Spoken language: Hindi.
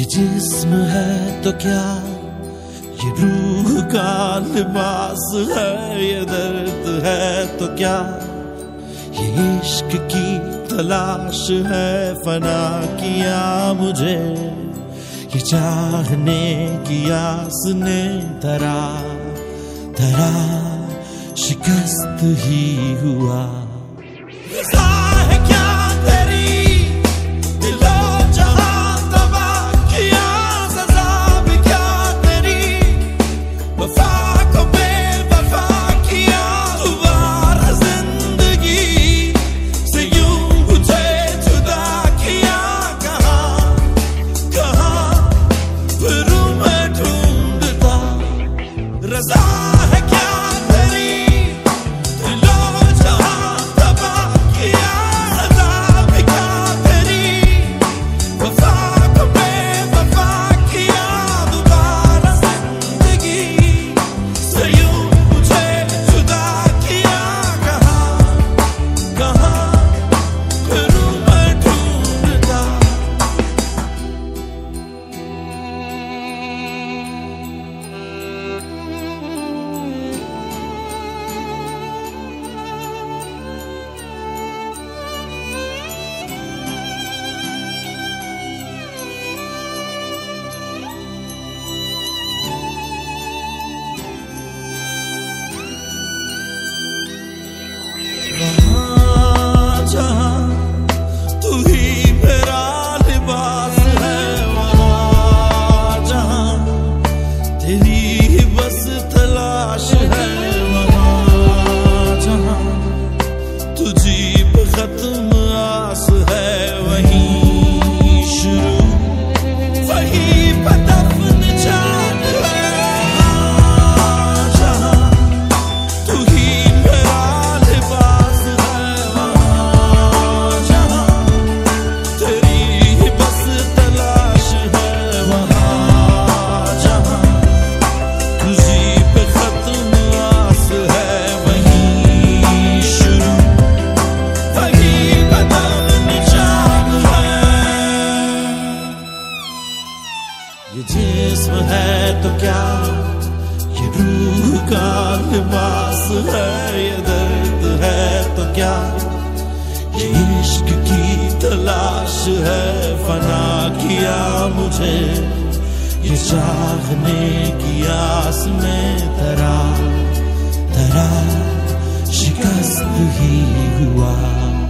ये जिस्म है तो क्या, ये रूह का लिबास है, ये दर्द है तो क्या, ये इश्क की तलाश है, फना किया मुझे ये चाहने की आस ने धरा धरा शिकस्त ही हुआ। ये जिस्म है तो क्या, ये रूह का लिबास है, ये दर्द है तो क्या, ये इश्क की तलाश है, फना किया मुझे ये चाहने की आस में धरा धरा शिकस्त ही हुआ।